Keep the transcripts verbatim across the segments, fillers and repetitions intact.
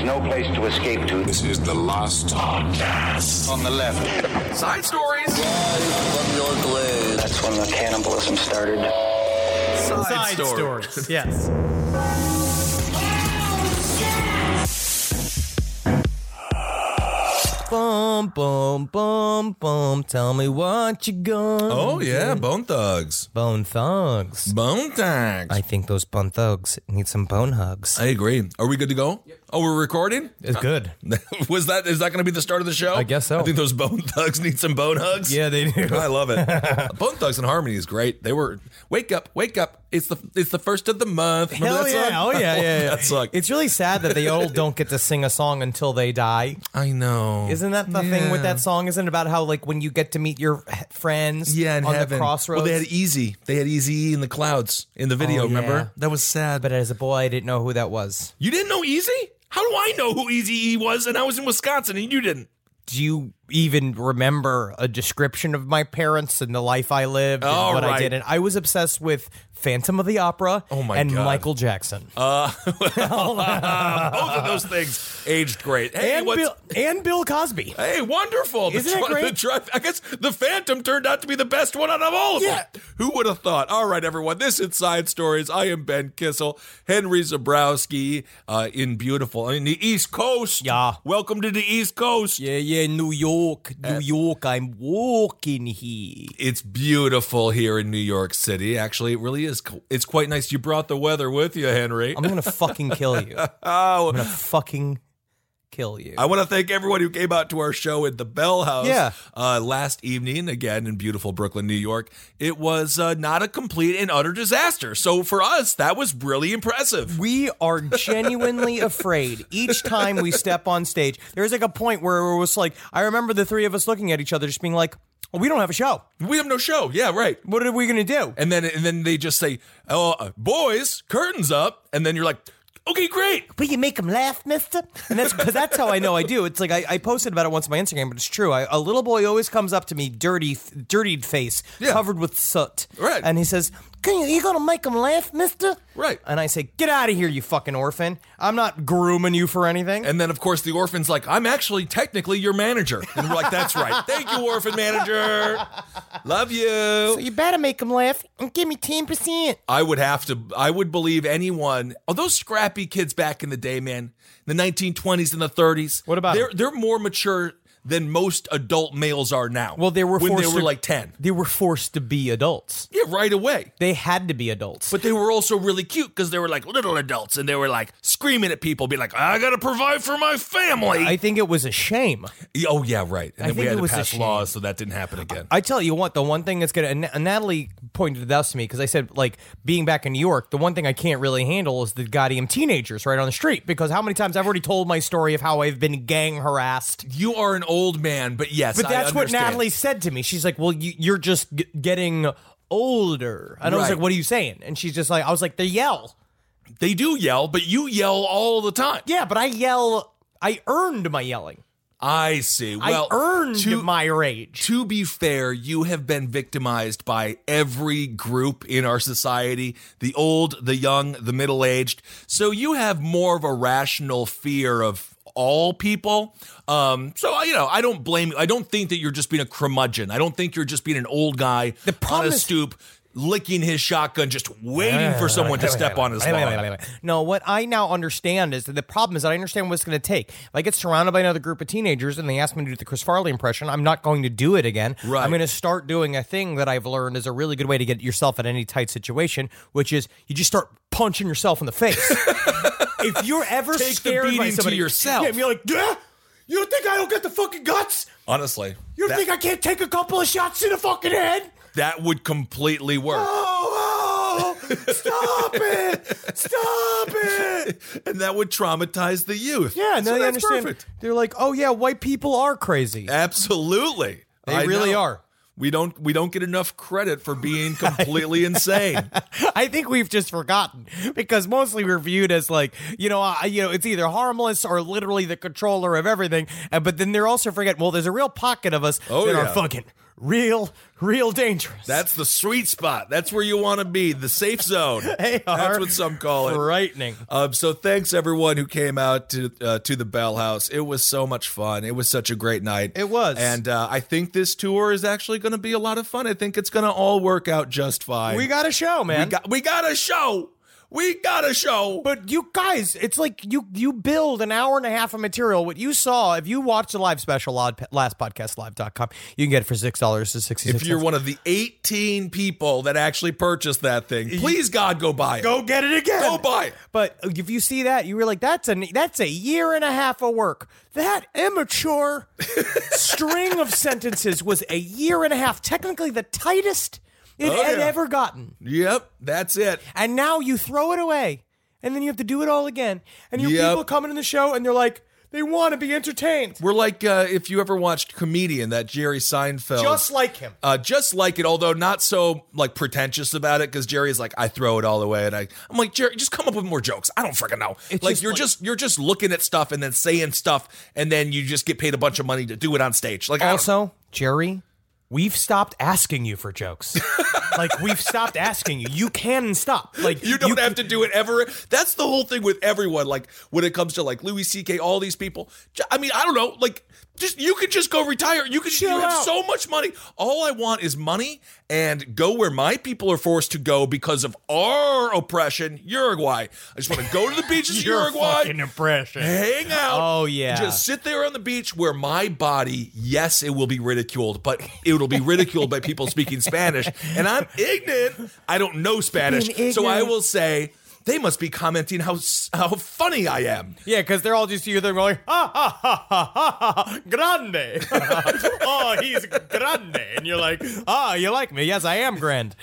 no place to escape to. This is the last podcast. On the left. Side stories. From your glade. That's when the cannibalism started. Side, Side story. stories. Yes. Boom, boom, boom, boom. Tell me what you gonna Oh, yeah, do. Bone Thugs. Bone thugs. Bone Thugs. I think those bone thugs need some bone hugs. I agree. Are we good to go? Yep. Oh, we're recording? It's good. Was that, is that going to be the start of the show? I guess so. I think those Bone Thugs need some bone hugs. Yeah, they do. I love it. Bone Thugs and Harmony is great. They were, wake up, wake up. It's the it's the first of the month. Remember Hell that yeah. song? Oh, yeah, yeah, yeah. That song. It's really sad that they all don't get to sing a song until they die. I know. Isn't that the thing with that song? Isn't it about how, like, when you get to meet your h- friends Yeah, in on heaven. the crossroads? Well, they had Easy. They had Easy in the clouds in the video, Oh, yeah. remember? That was sad. But as a boy, I didn't know who that was. You didn't know Easy? How do I know who Easy E was? And I was in Wisconsin and you didn't. Do you even remember a description of my parents and the life I lived and All what I right. did? And I was obsessed with Phantom of the Opera Oh, my and God. Michael Jackson. Uh, both of those things aged great. Hey, and, what's, Bill, and Bill Cosby. hey, wonderful. The Isn't it tri- great? The tri- I guess the Phantom turned out to be the best one out of all of Yeah. them. Who would have thought? All right, everyone. This is Side Stories. I am Ben Kissel. Henry Zabrowski uh, in beautiful, in the East Coast. Yeah. Welcome to the East Coast. Yeah, yeah, New York. New York, I'm walking here. It's beautiful here in New York City. Actually, it really is. co- It's quite nice. You brought the weather with you, Henry. I'm going to fucking kill you. I'm Oh, going to fucking kill you. I want to thank everyone who came out to our show at the Bell House Yeah. uh, last evening, again in beautiful Brooklyn, New York. It was uh, not a complete and utter disaster. So for us, that was really impressive. We are genuinely afraid each time we step on stage. There's like a point where it was like, I remember the three of us looking at each other just being like, well, we don't have a show. We have no show. Yeah, right. What are we going to do? And then and then they just say, oh, uh, boys, curtains up. And then you're like, okay, great. Will you make them laugh, mister? And that's because that's how I know I do. It's like I, I posted about it once on my Instagram, but it's true. I, a little boy always comes up to me, dirty, dirtied face, Yeah. covered with soot. Right. And he says, Can you, you going to make them laugh, mister? Right. And I say, get out of here, you fucking orphan. I'm not grooming you for anything. And then, of course, the orphan's like, I'm actually technically your manager. And we're like, that's right. Thank you, orphan manager. Love you. so you better make them laugh and give me ten percent. I would have to, I would believe anyone, oh, those scrappy kids back in the day, man, the nineteen twenties and the thirties. What about They're, them? they're more mature than most adult males are now. Well, they were when forced they were to- like ten. They were forced to be adults. Yeah, right away. They had to be adults. But they were also really cute because they were like little adults and they were like screaming at people, being like, I gotta provide for my family. I think it was a shame. oh, yeah, right. And I then we think had it to was a pass shame. laws so that didn't happen again. I tell you what, the one thing that's gonna and and Natalie pointed this to me because I said, like, being back in New York, the one thing I can't really handle is the goddamn teenagers right on the street. Because how many times I've already told my story of how I've been gang harassed. You are an old man, but yes, But that's I what understand. Natalie said to me. She's like, "Well, you, you're just g- getting older," and I was Right. like, "What are you saying?" And she's just like, "I was like, they yell." They do yell, but you yell all the time. Yeah, but I yell. I earned my yelling. I see. Well, I earned to, my rage. To be fair, you have been victimized by every group in our society, the old, the young, the middle-aged. So you have more of a rational fear of all people. Um, so, you know, I don't blame you. I don't think that you're just being a curmudgeon. I don't think you're just being an old guy The problem on a is- licking licking his shotgun, just waiting for someone to step on his lawn. No, what I now understand is that the problem is that I understand what it's going to take. If I get surrounded by another group of teenagers and they ask me to do the Chris Farley impression, I'm not going to do it again. Right. I'm going to start doing a thing that I've learned is a really good way to get yourself in any tight situation, which is you just start punching yourself in the face. If you're ever Take the scared by beating to somebody, yourself. yeah, you're like, yeah, you don't think I don't get the fucking guts? Honestly, You don't that, think I can't take a couple of shots to the fucking head? that would completely work. Oh, oh, stop it! Stop it! And that would traumatize the youth. Yeah, so no, they that's understand. perfect. They're like, oh yeah, white people are crazy. Absolutely. They I really know. are. We don't we don't get enough credit for being completely insane. I think we've just forgotten because mostly we're viewed as like, you know, uh, you know, it's either harmless or literally the controller of everything. Uh, but then they're also forgetting, well, there's a real pocket of us Oh, that yeah. are fucking real, real dangerous. That's the sweet spot. That's where you want to be, the safe zone. They That's are what some call it. frightening. Um, so thanks everyone who came out to uh, to the Bell House. It was so much fun. It was such a great night. It was. And uh, I think this tour is actually going to be a lot of fun. I think it's going to all work out just fine. We got a show, man. we got we got a show. We got a show. But you guys, it's like you you build an hour and a half of material. What you saw, if you watch the live special, last podcast live dot com, you can get it for six dollars to sixty-six cents. If you're one of the eighteen people that actually purchased that thing, please God, go buy it. Go get it again. Go buy it. But if you see that, you were like, that's a that's a year and a half of work. That immature string of sentences was a year and a half. Technically, the tightest it Oh, had yeah. ever gotten. Yep, that's it. And now you throw it away, and then you have to do it all again. And you Yep. people coming in the show, and they're like, they want to be entertained. We're like uh, if you ever watched Comedian, that Jerry Seinfeld. Just like him. Uh, just like it, although not so like pretentious about it, because Jerry's like, I throw it all away, and I, I'm like, Jerry, just come up with more jokes. I don't freaking know. It's like just you're like- just you're just looking at stuff and then saying stuff, and then you just get paid a bunch of money to do it on stage. Like I don't- Also, Jerry, we've stopped asking you for jokes. Like, we've stopped asking you. You can stop. Like you don't have to do it ever. That's the whole thing with everyone. Like when it comes to like Louis C K, all these people. J- I mean, I don't know. Like, just you could just go retire. You could. Chill you have out. so much money. All I want is money and go where my people are forced to go because of our oppression. Uruguay. I just want to go to the beaches of Your Uruguay. fucking impression. Hang out. Oh, yeah. Just sit there on the beach where my body, yes, it will be ridiculed, but it will be ridiculed by people speaking Spanish. And I'm ignorant. I don't know Spanish. Being So I ignorant. will say, they must be commenting how how funny I am. Yeah, because they're all just you. They're going, ha ha ha ha ha, ha grande. Oh, he's grande, and you're like, ah, you like me? Yes, I am grand.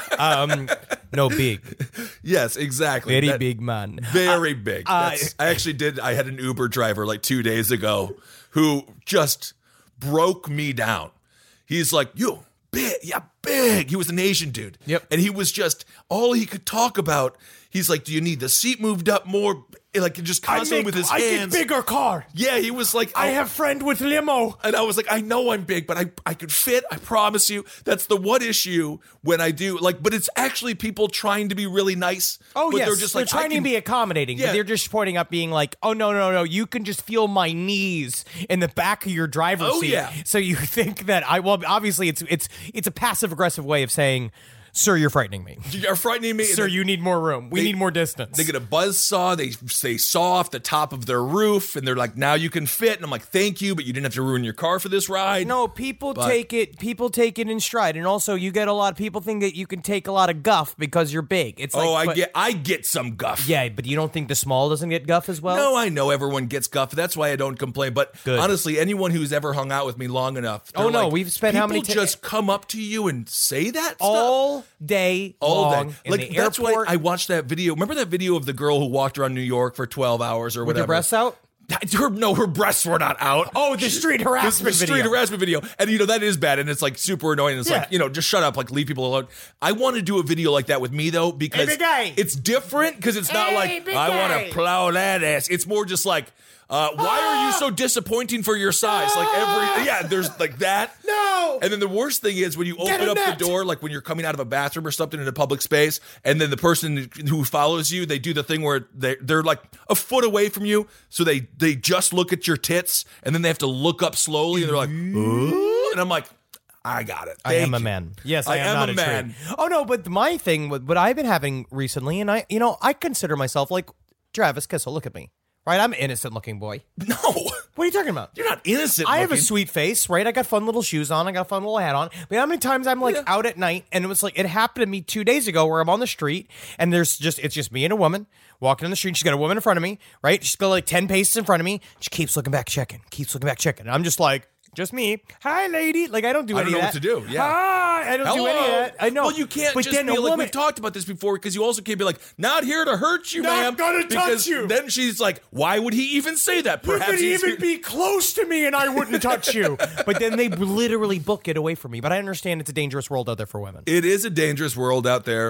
Um, no, big, Yes, exactly. very That- big man. Very big. uh, That's, I actually did. I had an Uber driver like two days ago who just broke me down. He's like, you big, yeah, big. He was an Asian dude. Yep. And he was just, all he could talk about, he's like, do you need the seat moved up more? Like, just constantly with his I hands. get bigger car. Yeah, he was like, I oh. have friend with limo. And I was like, I know I'm big, but I, I could fit. I promise you. That's the one issue when I do. Like, but it's actually people trying to be really nice. Oh, but yes. They're just They're like, I trying can- to be accommodating, Yeah. but they're just pointing up being like, oh, no, no, no, you can just feel my knees in the back of your driver's Oh, seat. yeah. So you think that I, well, obviously it's it's it's a passive-aggressive way of saying, sir, you're frightening me. You're frightening me. Sir, you need more room. We They- need more distance. They get a buzz saw. They they saw off the top of their roof, and they're like, "Now you can fit." And I'm like, "Thank you, but you didn't have to ruin your car for this ride." No, people But- take it. People take it in stride, and also you get a lot of people think that you can take a lot of guff because you're big. It's like, Oh, I but- get, I get some guff. yeah, but you don't think the small doesn't get guff as well? No, I know everyone gets guff. That's why I don't complain. But Good. honestly, anyone who's ever hung out with me long enough, they're Oh, no, like, we've spent how many people ta- just come up to you and say that stuff? all day all long day. in Like the that's airport why I watched that video. Remember that video of the girl who walked around New York for twelve hours or with whatever? your breasts out. Her, no, her breasts were not out. Oh, the street The harassment street video. harassment video. And you know, that is bad and it's like super annoying. It's Yeah. like, you know, just shut up, like leave people alone. I want to do a video like that with me though, because big guy. it's different because it's not Hey, like big I want guy. to plow that ass. It's more just like uh, why are you so disappointing for your size? Like every yeah, there's like that. No. And then the worst thing is when you Get open a up net. the door, like when you're coming out of a bathroom or something in a public space, and then the person who follows you, they do the thing where they they're like a foot away from you, so they they just look at your tits, and then they have to look up slowly, and they're like, "Ooh," and I'm like, I got it. I am Thank a you. man. Yes, I, I am, am not a a man. tree. Oh no, but my thing, what what I've been having recently, and I, you know, I consider myself like Travis Kissel. Look at me, right? I'm an innocent looking boy. No, What are you talking about? you're not innocent. I have a looking. sweet face, right? I got fun little shoes on. I got a fun little hat on. But how many times I'm like Yeah. out at night, and it was like it happened to me two days ago, where I'm on the street, and there's just it's just me and a woman walking in the street. She's got a woman in front of me, right? She's got like ten paces in front of me. She keeps looking back, checking. Keeps looking back, checking. And I'm just like, just me. Hi, lady. Like I don't do I any don't know of what that. to do, yeah. Hi. I don't do any of that. I know. Well, you can't But just then be a like, woman. we've talked about this before, because you also can't be like, not here to hurt you, Not ma'am. gonna touch because you. Then she's like, why would he even say that? You Perhaps could he's even be close to me and I wouldn't touch you. But then they literally book it away from me. But I understand it's a dangerous world out there for women. It is a dangerous world out there.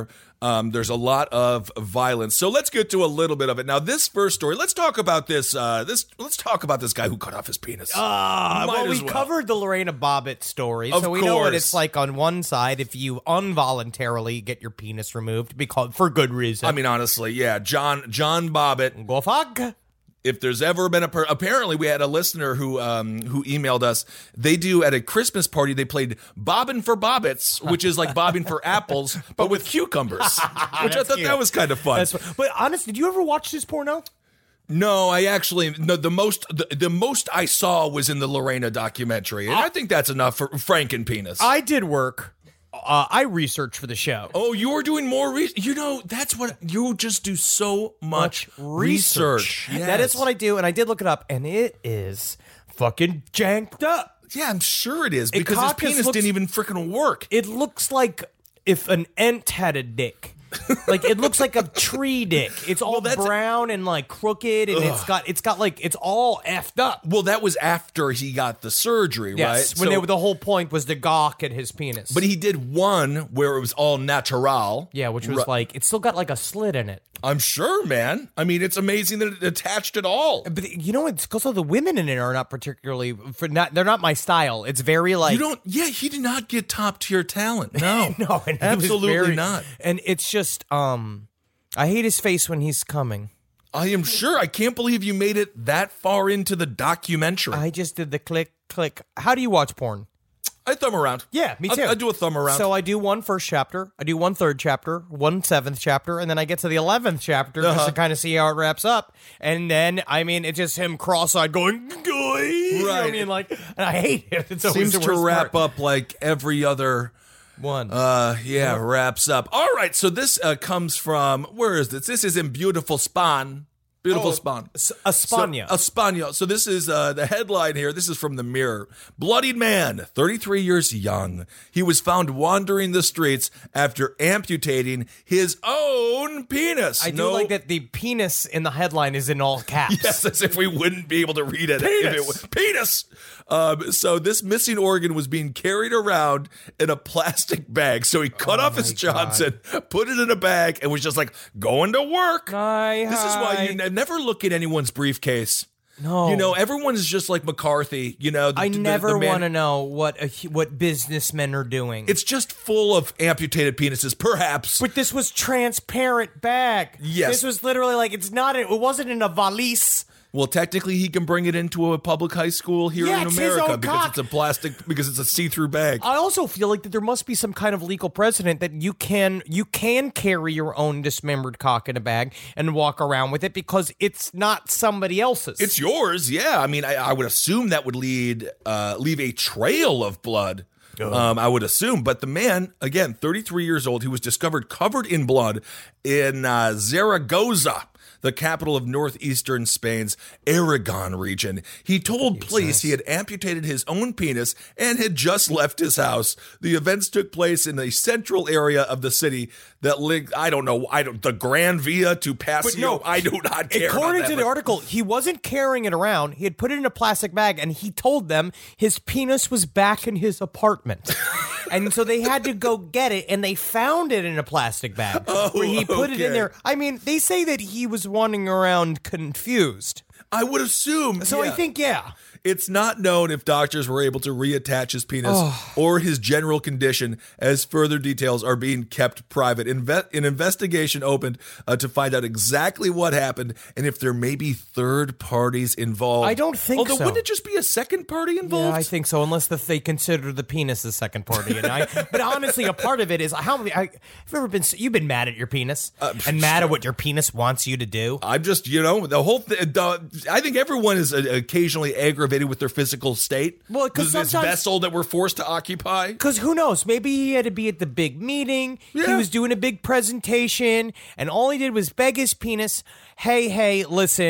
Um, there's a lot of violence. So let's get to a little bit of it. Now, this first story, let's talk about this. Uh, this let's talk about this guy who cut off his penis. Ah, Might well, we as well. covered the Lorena Bobbitt story, Of so we know what course. it's like on one side if you involuntarily get your penis removed because for good reason. I mean, honestly, yeah, John John Bobbitt. go fuck. If there's ever been a per- apparently we had a listener who um who emailed us. They do at a Christmas party. They played bobbin for bobbits, which is like bobbing for apples, but with cucumbers, which I thought cute. that was kind of fun. That's, but honest, did you ever watch this porno? No, I actually no. The most the, the most I saw was in the Lorena documentary, and I think that's enough for Franken penis. I did work. Uh, I researched for the show. Oh, you were doing more research. You know, that's what you just do so much, research. That is what I do, and I did look it up, and it is fucking janked up. Yeah, I'm sure it is It because his caucus penis looks- didn't even freaking work. It looks like if an ent had a dick. Like it looks like a tree dick. It's all that's- brown and like crooked, and it's got it's got like it's all effed up. Well, that was after he got the surgery, Yes, right? when So- they, the whole point was to gawk at his penis. but he did one where it was all natural. yeah, which was Ru- like it still got like a slit in it. I'm sure, man. I mean, it's amazing that it attached at all. But you know, it's because the women in it are not particularly for not. They're not my style. It's very like You don't. Yeah, he did not get top tier talent. No, no, and it was absolutely very- not. And it's just um, I hate his face when he's coming. I am sure. I can't believe you made it that far into the documentary. I, I just did the click click. How do you watch porn? thumb around. Yeah, me I- too. I, do a thumb around. So I do one first chapter, I do one third chapter, one seventh chapter, and then I get to the eleventh chapter just Uh-huh. to kind of see how it wraps up. And then, I mean, it's just him cross-eyed going, "Goy." You know what I Right. mean, like, and I hate it. It's always Seems the to worst wrap part. up like every other. One. Uh, yeah, wraps up. All right. So this uh, comes from where is this? This is in beautiful Spain. Beautiful Oh, Spain. S- España. So, España. So this is uh, the headline here. This is from the Mirror. Bloodied man, thirty-three years young. He was found wandering the streets after amputating his own penis. I do No- like that the penis in the headline is in all caps. Yes, as if we wouldn't be able to read it. If it Penis. was, penis. Um, so this missing organ was being carried around in a plastic bag. So he cut off his Oh my God. Johnson, put it in a bag, and was just like going to work. Hi, This is why hi. you ne- never look at anyone's briefcase. No. You know, everyone's just like McCarthy. You know, the- I the- never the man- want to know what a, hu- what businessmen are doing. It's just full of amputated penises, perhaps. But this was transparent bag. Yes. This was literally like it's not. It wasn't in a valise. Well, technically, he can bring it into a public high school here Yeah, in it's his America own because cock. it's a plastic, because it's a see-through bag. I also feel like that there must be some kind of legal precedent that you can you can carry your own dismembered cock in a bag and walk around with it because it's not somebody else's. It's yours, yeah. I mean, I, I would assume that would lead uh, leave a trail of blood. Um, I would assume, but the man, again, thirty-three years old, he was discovered covered in blood in uh, Zaragoza, the capital of northeastern Spain's Aragon region. He told police he had amputated his own penis and had just left his house. The events took place in a central area of the city that linked, I don't know, I don't, the Gran Via to Paseo. But no, I do not care. about According that, to the but- article, he wasn't carrying it around. He had put it in a plastic bag, and he told them his penis was back in his apartment. And so they had to go get it, and they found it in a plastic bag where he put it in okay. there. I mean, they say that he was wandering around confused. I would assume. So I yeah. think, yeah. It's not known if doctors were able to reattach his penis or his general condition, as further details are being kept private. Inve- an investigation opened uh, to find out exactly what happened and if there may be third parties involved. I don't think Although, so. wouldn't it just be a second party involved? Yeah, I think so, unless the, they consider the penis the second party. And I, but honestly, a part of it is how many. I, have you ever been? You've been mad at your penis and mad at what your penis wants you to do. I'm just, you know, the whole thing. I think everyone is uh, occasionally aggravated with their physical state. Well, 'cause this sometimes- vessel that we're forced to occupy. Because who knows? Maybe he had to be at the big meeting. He Yeah. was doing a big presentation, and all he did was beg his penis, hey, hey, listen,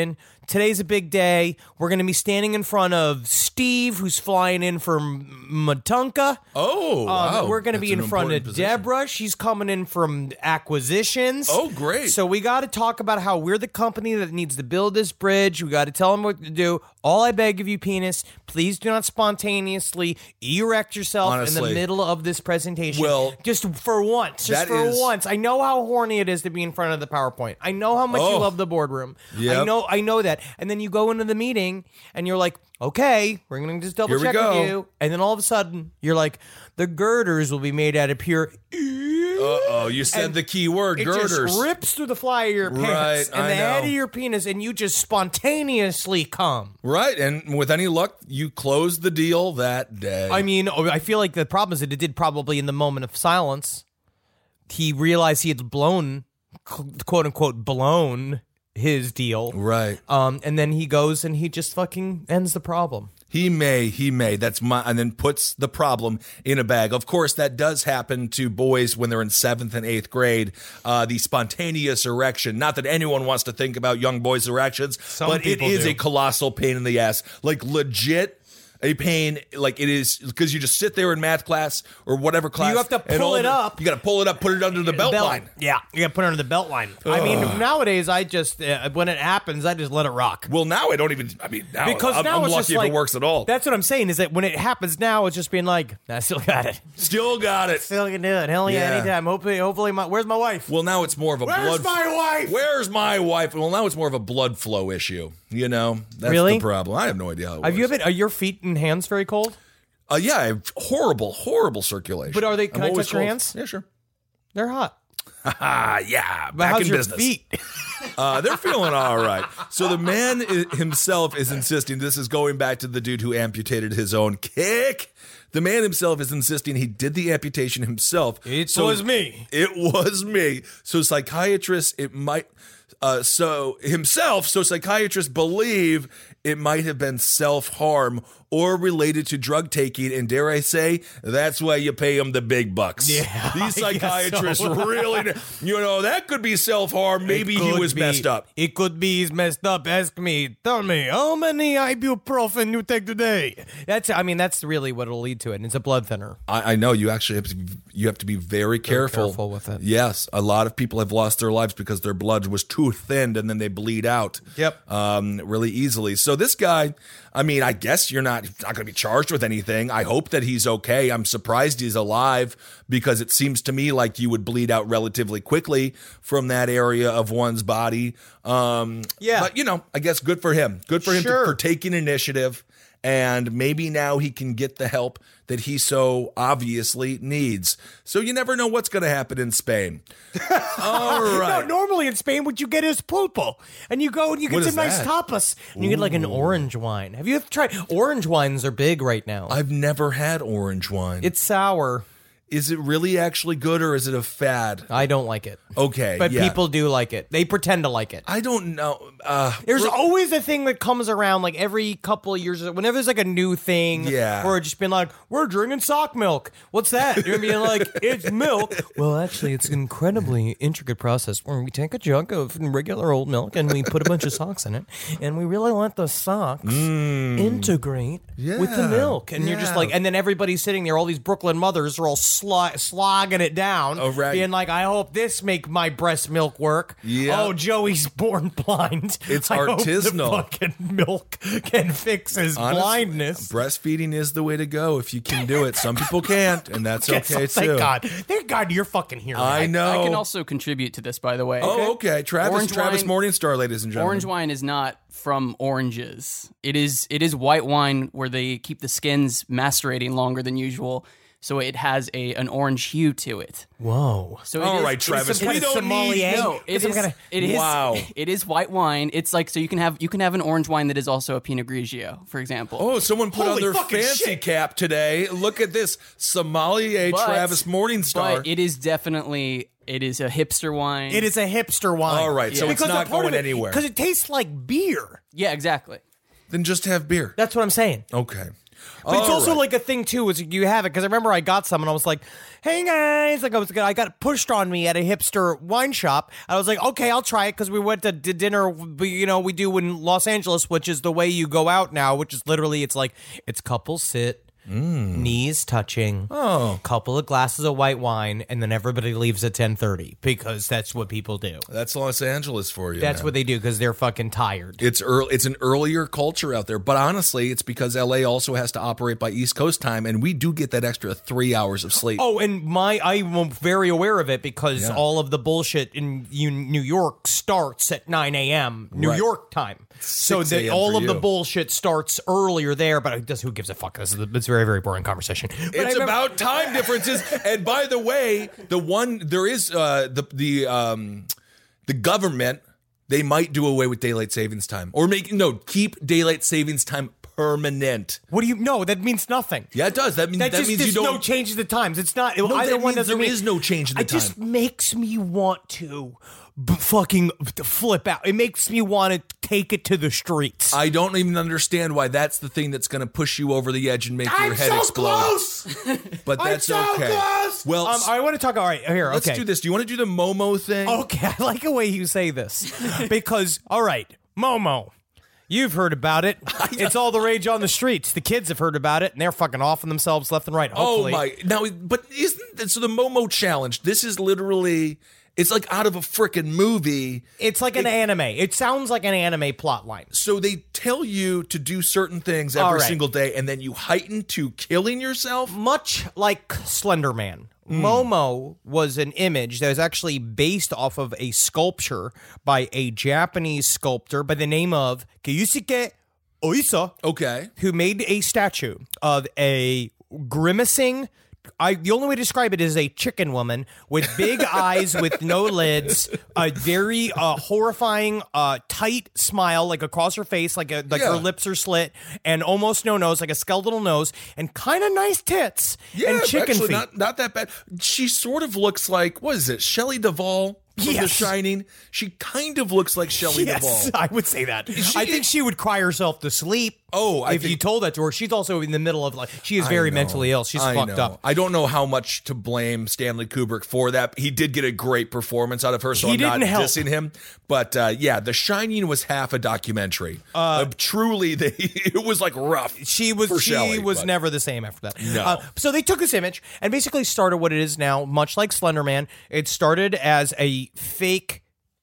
today's a big day. We're going to be standing in front of Steve, who's flying in from Matunka. Oh, Um, wow. We're going to That's be an in front of important position. Deborah. She's coming in from acquisitions. Oh, great. So we got to talk about how we're the company that needs to build this bridge. We got to tell them what to do. All I beg of you, penis, please do not spontaneously erect yourself in Honestly. the middle of this presentation. Well, just for once, just that for is- once. I know how horny it is to be in front of the PowerPoint. I know how much you Oh. love the boardroom. I Yep. know, I know that. And then you go into the meeting and you're like, okay, we're going to just double Here we check go. with you. And then all of a sudden, you're like, the girders will be made out of pure. Uh-oh, you said And the key word, It girders. just rips through the fly of your pants Right, and I the head know. of your penis, and you just spontaneously come. Right, and with any luck, you close the deal that day. I mean, I feel like the problem is that it did probably in the moment of silence. He realized he had blown, quote unquote, blown his deal. right. Um, and then he goes and he just fucking ends the problem. He may, he may. That's my, and then puts the problem in a bag. Of course, that does happen to boys when they're in seventh and eighth grade. Uh, the spontaneous erection. Not that anyone wants to think about young boys' erections, Some but it people is do. a colossal pain in the ass. Like legit. A pain, like it is, because you just sit there in math class or whatever class. You have to and pull all it the- up. You got to pull it up, put it under the belt, line. Yeah, you got to put it under the belt line. I mean, nowadays, I just, uh, when it happens, I just let it rock. Well, now I don't even. I mean, now Because I'm, now I'm it's lucky just if like, it works at all. That's what I'm saying, is that when it happens now, it's just being like, I still got it. Still got it. Still can do it. Hell yeah, Yeah. anytime. Hopefully, hopefully, my, where's my wife? Well, now it's more of a Where's blood. my wife? Where's my wife? Well, now it's more of a blood flow issue. You know, that's Really? the problem. I have no idea how it Have you works. ever, are your feet and hands very cold? Uh, yeah, I have horrible, horrible circulation. But are they- can I'm I always touch your cold. hands? Yeah, sure. They're hot. Ah, yeah. But Back how's in your business. feet? Uh, they're feeling all right. So the man i- himself is insisting, this is going back to the dude who amputated his own kick. The man himself is insisting he did the amputation himself. It So- was me. It was me. So psychiatrists, it might, uh, so himself, so psychiatrists believe it might have been self-harm or related to drug taking, and dare I say, that's why you pay them the big bucks. Yeah, These I guess psychiatrists so. really, you know, that could be self-harm. Maybe It he could was be- messed up. It could be he's messed up. Ask me. Tell me, how many ibuprofen you take today? That's, I mean, that's really what it'll lead to it. It's a blood thinner. I, I know you actually have to, you have to be very careful. careful with it. Yes, a lot of people have lost their lives because their blood was too thinned and then they bleed out. Yep. Um, really easily. So this guy, I mean, I guess you're not not going to be charged with anything. I hope that he's okay. I'm surprised he's alive because it seems to me like you would bleed out relatively quickly from that area of one's body. Um, Yeah. But you know, I guess good for him. Good for him to- Sure. for taking initiative. And maybe now he can get the help that he so obviously needs. So you never know what's going to happen in Spain. All right. No, normally in Spain, what you get is pulpo. And you go and you get What some is nice that? tapas. And you get like an orange wine. Have you ever tried? Orange wines are big right now. I've never had orange wine. It's sour. Is it really actually good or is it a fad? I don't like it. Okay. But yeah. people do like it. They pretend to like it. I don't know. Uh, There's always a thing that comes around like every couple of years. Whenever there's like a new thing, Yeah. or just been like, we're drinking sock milk. What's that? You're being like, it's milk. Well, actually, it's an incredibly intricate process where we take a jug of regular old milk and we put a bunch of socks in it, and we really let the socks integrate with the Yeah. milk. And you're just Yeah. like, and then everybody's sitting there. All these Brooklyn mothers are all sli- slogging it down, Oh, right. being like, I hope this make my breast milk work. Yeah. Oh, Joey's born blind. It's I hope the artisanal. fucking milk can fix his Honestly, blindness. breastfeeding is the way to go if you can do it. Some people can't, and that's Yes, okay thank too. God. Thank God you're fucking here. I man. know. I can also contribute to this, by the way. Oh, okay. Travis, Orange Travis wine- Morningstar, ladies and gentlemen. Orange wine is not from oranges. It is it is white wine where they keep the skins macerating longer than usual, so it has a an orange hue to it. Whoa. So it All is- right, it is Travis, some we kind of don't need- sommelier. No, it Some is. kinda- It is. Wow. It is white wine. It's like so you can have you can have an orange wine that is also a Pinot Grigio, for example. Oh, someone put on Holy their fucking fancy shit. cap today. Look at this. Sommelier But- Travis Morningstar. But it is definitely it is a hipster wine. It is a hipster wine. All right, so it's not going anywhere. Because it tastes like beer. Yeah, exactly. Then just have beer. That's what I'm saying. Okay. But it's All also right. like a thing too. Is you have it because I remember I got some and I was like, "Hey guys!" Like I was, I got pushed on me at a hipster wine shop. I was like, "Okay, I'll try it," because we went to d- dinner. We, you know, we do in Los Angeles, which is the way you go out now. Which is literally, it's like it's couples sit. Mm. Knees touching, Oh. couple of glasses of white wine, and then everybody leaves at ten thirty because that's what people do. That's Los Angeles for you. That's man. what they do because they're fucking tired. It's early. It's an earlier culture out there, but honestly, it's because L A also has to operate by East Coast time, and we do get that extra three hours of sleep. Oh, and my I'm very aware of it because Yeah. all of the bullshit in you- New York starts at nine a.m. New Right. York time. So six that a.m. all for of the you. bullshit starts earlier there, but I just who gives a fuck? This is a, it's a very very boring conversation. But I It's remember- about time differences. And by the way, the one there is uh, the the um, the government, they might do away with daylight savings time or make no keep daylight savings time permanent. What do you know? That means nothing. Yeah, it does. That means That, that, just means there's you don't. no change in the times. It's not No, either that one means doesn't there mean, is no change in the It just time. makes me want to b- fucking flip out. It makes me want to take it to the streets. I don't even understand why that's the thing that's going to push you over the edge and make your I'm head so explode. close. But that's I'm so okay. close. Well, um, I want to talk. All right, here. let's okay. do this. Do you want to do the Momo thing? Okay, I like the way you say this because, all right, Momo, you've heard about it. It's all the rage on the streets. The kids have heard about it, and they're fucking offing themselves left and right. Oh Hopefully. my! Now, but isn't that, so? The Momo challenge. This is literally. It's like out of a freaking movie. It's like an anime. It sounds like an anime plot line. So they tell you to do certain things every All right. single day, and then you heighten to killing yourself. Much like Slender Man. Hmm. Momo was an image that was actually based off of a sculpture by a Japanese sculptor by the name of Keisuke Oisa, Okay. who made a statue of a grimacing. I the only way to describe it is a chicken woman with big eyes with no lids, a very uh, horrifying, uh, tight smile like across her face, like a, like her Yeah. lips are slit, and almost no nose, like a skeletal nose, and kind of nice tits Yeah, and chicken actually, feet. Not, not that bad. She sort of looks like, what is it, Shelley Duvall from The Yes. Shining? She kind of looks like Shelley Yes, Duvall. I would say that. I think she would cry herself to sleep. Oh, I if you think- told that to her, she's also in the middle of like she is I very know. mentally ill. She's I fucked know. up. I don't know how much to blame Stanley Kubrick for that. He did get a great performance out of her, so He I'm not didn't help. dissing him. But uh, yeah, The Shining was half a documentary. Uh, truly, they it was like rough. She was for she Shelley, was but- never the same after that. No. Uh, so they took this image and basically started what it is now, much like Slender Man. It started as a fake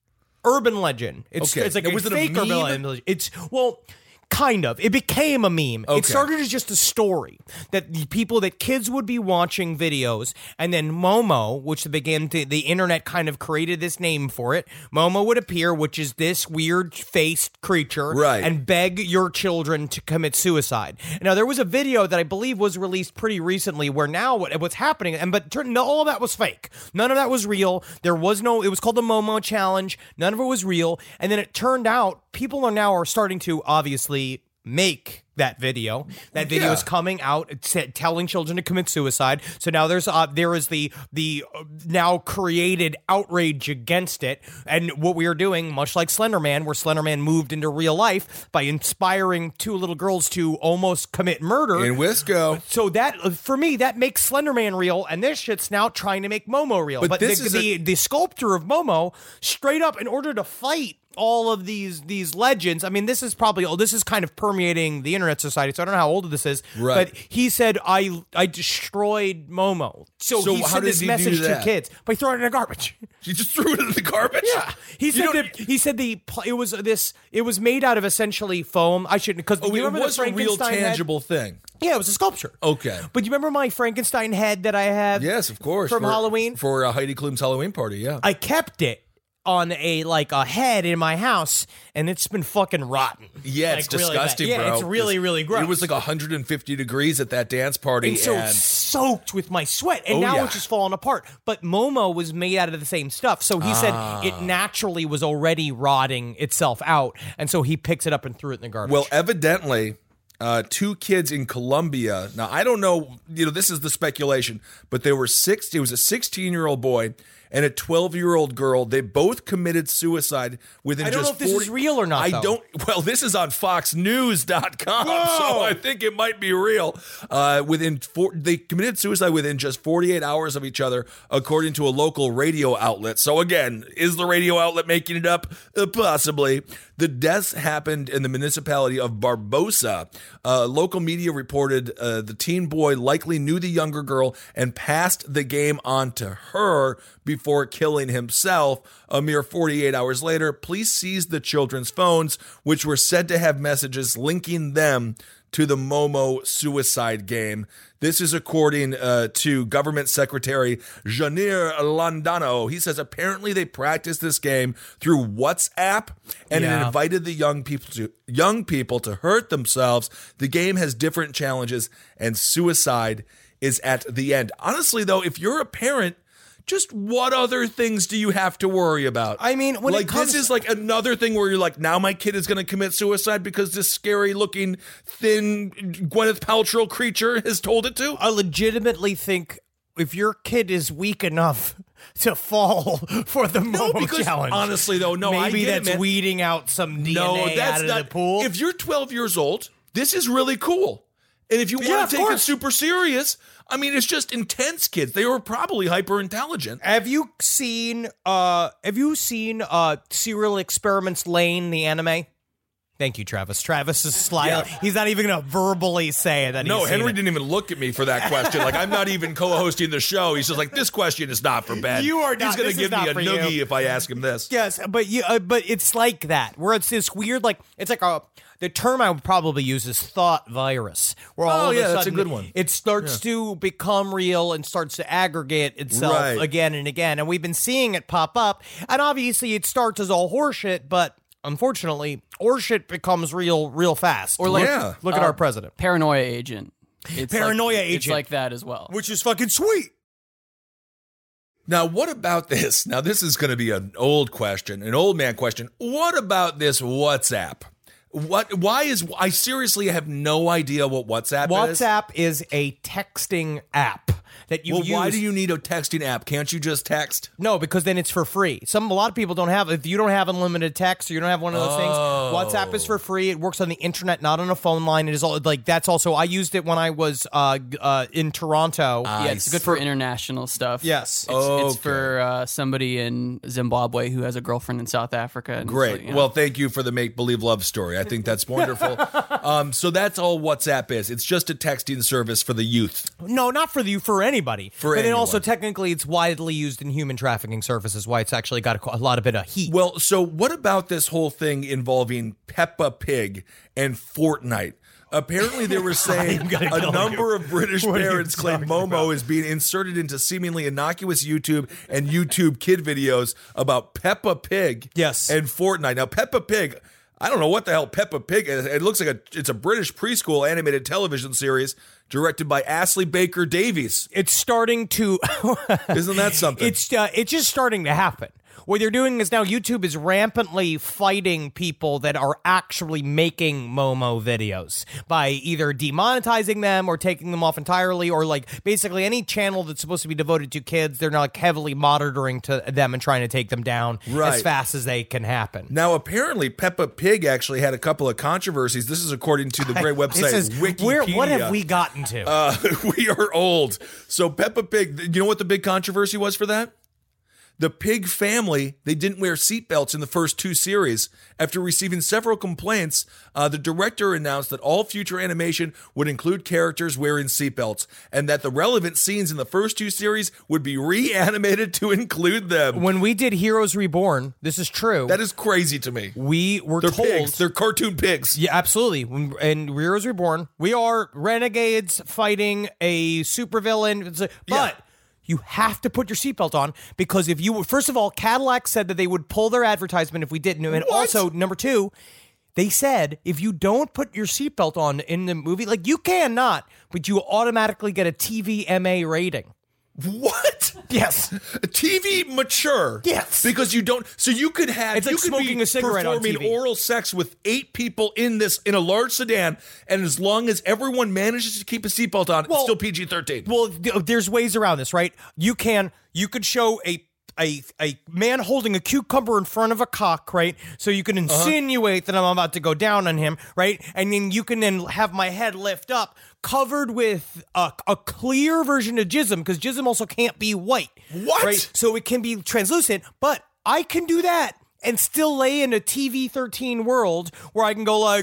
urban legend. It's Okay. it's like Now, a was it a fake meme? urban legend. It's well. Kind of. It became a meme. Okay. It started as just a story that the people, that kids would be watching videos, and then Momo, which began to, the internet kind of created this name for it. Momo would appear, which is this weird faced creature, Right. and beg your children to commit suicide. Now, there was a video that I believe was released pretty recently where now what, what's happening, and but turn- no, all of that was fake. None of that was real. There was no, it was called the Momo Challenge. None of it was real. And then it turned out people are now are starting to obviously make that video. That video Yeah. is coming out t- telling children to commit suicide. So now there's uh, there is the the uh, now created outrage against it. And what we are doing, much like Slender Man, where Slender Man moved into real life by inspiring two little girls to almost commit murder. in Wisco. So that, uh, for me, that makes Slender Man real, and this shit's now trying to make Momo real. But But, this the, is the, a- the sculptor of Momo, straight up, in order to fight all of these these legends, I mean, this is probably, oh, this is kind of permeating the internet society, so I don't know how old this is, Right. but he said, I I destroyed Momo. So, So he how sent did this he do message to that? kids by throwing it in the garbage. She just threw it in the garbage. Yeah, he You said don't- that he said the pl- it was this it was made out of essentially foam. I shouldn't because Oh, you it remember was the a real Frankenstein head? tangible thing. Yeah, it was a sculpture. Okay. But you remember my Frankenstein head that I have? Yes, of course. From for, Halloween? for uh, Heidi Klum's Halloween party. Yeah. I kept it on a like a head in my house, and it's been fucking rotten. Yeah, it's Like, really bad. disgusting, yeah, bro. it's really, really gross. It was like one hundred fifty degrees at that dance party. and so and it's soaked with my sweat, and Oh, now yeah. it's just falling apart. But Momo was made out of the same stuff, so he Ah. said it naturally was already rotting itself out, and so he picks it up and threw it in the garbage. Well, evidently, uh, two kids in Colombia. Now, I don't know, you know, this is the speculation, but there were six, it was a sixteen year old boy and a twelve-year-old girl. They both committed suicide within I don't just know if this forty is real or not, I though. don't. Well, this is on fox news dot com, Whoa! so I think it might be real. Uh, within four, they committed suicide within just forty-eight hours of each other, according to a local radio outlet. So again, is the radio outlet making it up? Uh, possibly. The deaths happened in the municipality of Barbosa. Uh, local media reported uh, the teen boy likely knew the younger girl and passed the game on to her before killing himself. A mere forty-eight hours later, police seized the children's phones, which were said to have messages linking them to the Momo suicide game. This is according uh, to Government Secretary Janir Landano. He says apparently they practiced this game through WhatsApp and Yeah. it invited the young people to young people to hurt themselves. The game has different challenges and suicide is at the end. Honestly, though, if you're a parent, just what other things do you have to worry about? I mean, when it like comes- this is like another thing where you're like, now my kid is going to commit suicide because this scary looking thin Gwyneth Paltrow creature has told it to. I legitimately think if your kid is weak enough to fall for the No, Momo because challenge, honestly though, no, I maybe get it, that's man. weeding out some D N A No, that's out of not the pool. If you're twelve years old, this is really cool. And if you Yeah, want of to take it course. super serious, I mean, it's just intense kids. They were probably hyper intelligent. Have you seen uh have you seen uh Serial Experiments Lane, the anime? Thank you, Travis. Travis is slyly. Yeah. He's not even gonna verbally say that. No, he's seen Henry it. didn't even look at me for that question. Like, I'm not even co-hosting the show. He's just like, this question is not for Ben. You are He's not- going this to is give me not a for you. noogie if I ask him this. Yes, but you, uh, but it's like that, where it's this weird, like it's like a the term I would probably use is thought virus, where all Oh, of yeah, a that's a sudden good one. it starts to become real and starts to aggregate itself Right. again and again, and we've been seeing it pop up, and obviously it starts as all horseshit, but unfortunately, horseshit becomes real, real fast. Or like Yeah. look at uh, our president, Paranoia agent. It's Paranoia like, It's agent. like that as well. which is fucking sweet. Now, what about this? Now, this is going to be an old question, an old man question. What about this WhatsApp? What? Why is I seriously have no idea what WhatsApp, is. WhatsApp is a texting app that you Well, use. why do you need a texting app? Can't you just text? No, because then it's for free. Some a lot of people don't have. If you don't have unlimited text, or you don't have one of those things, WhatsApp is for free. It works on the internet, not on a phone line. It is all like that's also. I used it when I was uh, g- uh, in Toronto. Yeah, it's good for international stuff. Yes. It's, it's Okay. for uh, somebody in Zimbabwe who has a girlfriend in South Africa. and Great. so, you know. Well, thank you for the make-believe love story. I think that's wonderful. um, so that's all WhatsApp is. It's just a texting service for the youth. No, not for you, for anybody. For but then also anyone. technically, it's widely used in human trafficking services. Why it's actually got a, a lot of bit of heat. Well, so what about this whole thing involving Peppa Pig and Fortnite? Apparently, they were saying gonna a kill number you. of British What are you parents claim talking Momo about? is being inserted into seemingly innocuous YouTube and YouTube kid videos about Peppa Pig Yes. and Fortnite. Now, Peppa Pig, I don't know what the hell Peppa Pig is. It looks like a it's a British preschool animated television series directed by Ashley Baker Davies. It's starting to. Isn't that something? It's uh, it's just starting to happen. What they're doing is now YouTube is rampantly fighting people that are actually making Momo videos by either demonetizing them or taking them off entirely, or like basically any channel that's supposed to be devoted to kids, they're now like heavily monitoring to them and trying to take them down Right. as fast as they can happen. Now, apparently, Peppa Pig actually had a couple of controversies. This is according to the great website This is Wikipedia. where what have we gotten to? Uh, we are old. So Peppa Pig, you know what the big controversy was for that? The Pig family, they didn't wear seatbelts in the first two series. After receiving several complaints, uh, the director announced that all future animation would include characters wearing seatbelts, and that the relevant scenes in the first two series would be reanimated to include them. When we did Heroes Reborn, this is true. That is crazy to me. we were They're told pigs. They're cartoon pigs. Yeah, absolutely. When- In Heroes Reborn, we are renegades fighting a supervillain. It's a- But Yeah. you have to put your seatbelt on, because if you, first of all, Cadillac said that they would pull their advertisement if we didn't. And What? also, number two, they said if you don't put your seatbelt on in the movie, like you can not, but you automatically get a T V M A rating. What? Yes. T V mature. Yes. Because you don't. So you could have. It's like you could smoking be a cigarette on performing T V. oral sex with eight people in this in a large sedan, and as long as everyone manages to keep a seatbelt on, Well- it's still P G thirteen. Well, th- there's ways around this, right? You can, you could show a a a man holding a cucumber in front of a cock, right? So you can insinuate uh-huh. that I'm about to go down on him, right? And then you can then have my head lift up, covered with a, a clear version of jism, because jism also can't be white. What? Right? So it can be translucent, but I can do that and still lay in a T V thirteen world where I can go like,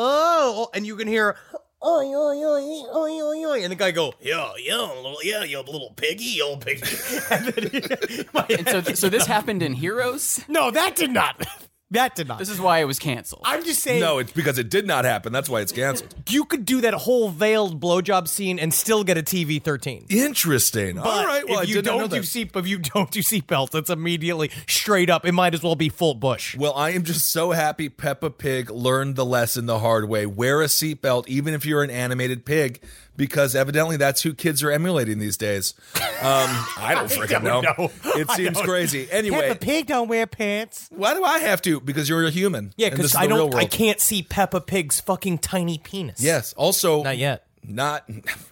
oh, and you can hear, oh, yo, yo, yo, yo, yo, and the guy go, yo, yo, little, yeah, yo, little piggy, yo, piggy. and then, my And so, so this happened in Heroes. no, that did not. That did not. This is why it was canceled. I'm just saying. No, it's because it did not happen. That's why it's canceled. You could do that whole veiled blowjob scene and still get a T V thirteen. Interesting. But All right. Well, I if you did not know don't do that. seat, if you don't do seatbelts, it's immediately straight up. It might as well be full bush. Well, I am just so happy Peppa Pig learned the lesson the hard way. Wear a seatbelt, even if you're an animated pig, because evidently that's who kids are emulating these days. Um, I don't freaking know. don't know. It I seems don't- crazy. Anyway, Peppa Pig don't wear pants. why do I have to? Because you're a human. Yeah, and this because is I the real don't. I world. can't see Peppa Pig's fucking tiny penis. Yes. Also, Not yet. Not,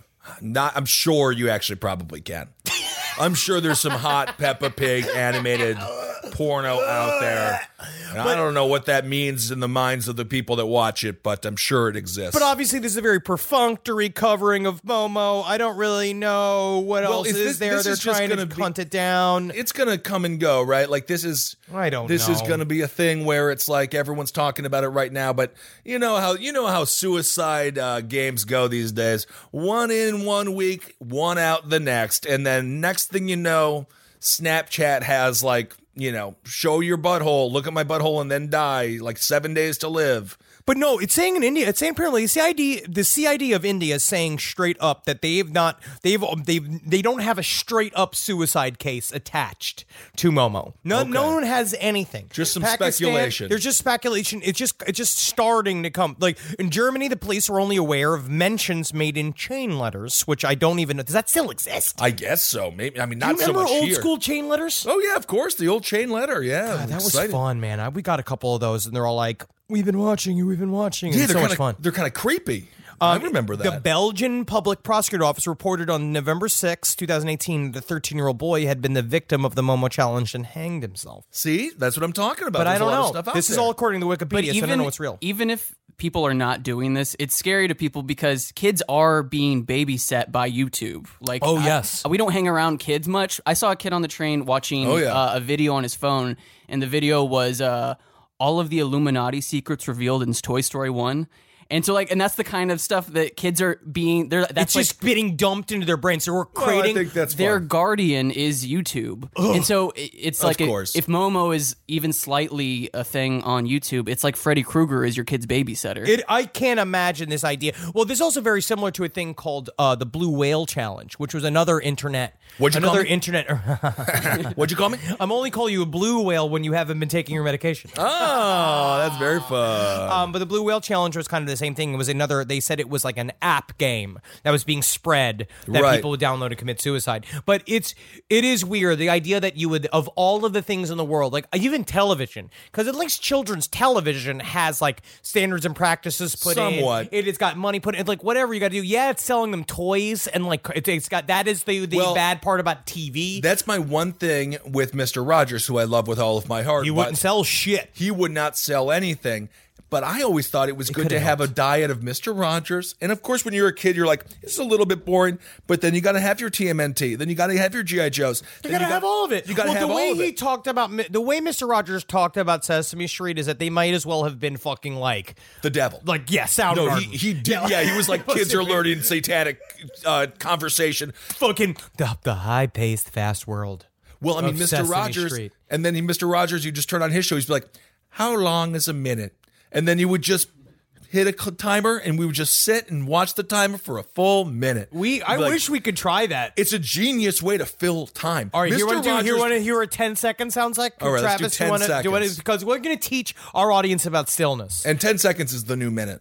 not. I'm sure you actually probably can. I'm sure there's some hot Peppa Pig animated porno out there. And I don't know what that means in the minds of the people that watch it, but I'm sure it exists. But obviously, this is a very perfunctory covering of Momo. I don't really know what Well, else is is, this- there. this They're is just trying to gonna be- hunt it down. it's gonna come and go, right? Like this is. I don't This know. is gonna be a thing where it's like everyone's talking about it right now, but you know how you know how suicide uh, games go these days. One in one week, one out the next, and then next thing you know, Snapchat has like you know, show your butthole, look at my butthole, and then die. Like seven days to live. But no, it's saying in India, it's saying apparently the C I D, the C I D of India is saying straight up that they've not, they've, they've, they don't have a straight up suicide case attached to Momo. No, Okay. no one has anything. Just some speculation. There's just speculation. It's just, it's just starting to come. Like in Germany, the police are only aware of mentions made in chain letters, which I don't even know. Does that still exist? I guess so. Maybe I mean Do you not so remember much old here. school chain letters? Oh yeah, of course, the old chain letter. Yeah, God, that was exciting. fun, man. I, we got a couple of those, and they're all like, "We've been watching you. We've been watching." Yeah, It's they're so kind much of fun. they're kind of creepy. I remember that. The Belgian Public Prosecutor Office reported on November sixth, twenty eighteen, that a thirteen-year-old boy had been the victim of the Momo challenge and hanged himself. See, that's what I'm talking about. But There's I don't a lot know. Of stuff out This is there. all according to Wikipedia, But so I even, don't know what's real. even if people are not doing this, it's scary to people because kids are being babysat by YouTube. Like, Oh, I- yes. we don't hang around kids much. I saw a kid on the train watching Oh, yeah. uh, a video on his phone, and the video was uh, all of the Illuminati secrets revealed in Toy Story one. And so, like, and that's the kind of stuff that kids are being. They're that's It's like just getting dumped into their brains. So we're Well, creating. I think that's their fun. guardian is YouTube, and so it- it's Of like if- course. if Momo is even slightly a thing on YouTube, it's like Freddy Krueger is your kid's babysitter. It, I can't imagine this idea. Well, this is also very similar to a thing called uh, the Blue Whale Challenge, which was another internet. What'd you call another me? internet. What'd you call me? I'm only calling you a blue whale when you haven't been taking your medication. Oh, that's very fun. Um, but the Blue Whale Challenge was kind of the same thing. It was another. They said it was like an app game that was being spread that Right. people would download to commit suicide. But it's it is weird the idea that you would of all of the things in the world, like even television, because at least children's television has like standards and practices put Somewhat. in. It, it's got money put in. Like whatever you got to do. Yeah, it's selling them toys and like it, it's got that is the the Well, bad part about T V. That's my one thing with Mister Rogers, who I love with all of my heart. You but wouldn't sell shit. He would not sell anything. But I always thought it was good to could've have a helped. diet of Mister Rogers. And of course, when you're a kid, you're like, this is a little bit boring. But then you got to have your T M N T. Then you got to have your G I Joes. You gotta have all of it. You got to well, have the way all of he it. talked about Mi- the way Mister Rogers talked about Sesame Street is that they might as well have been fucking like The devil. like yeah, Soundgarden. no, he, he did. Yeah, he was like, kids are learning satanic uh, conversation. fucking the, the high paced fast world. Well, I mean, of Mister Sesame Rogers, Street. and then he, Mister Rogers, you just turn on his show. He'd be like, "How long is a minute?" And then you would just hit a cl- timer, and we would just sit and watch the timer for a full minute. We I Be like, wish we could try that. it's a genius way to fill time. All right, here Mister want to Rogers, here want to hear what ten seconds sounds like. All right, let's do Travis, ten you wanna, do you wanna- seconds. because we're going to teach our audience about stillness. and ten seconds is the new minute.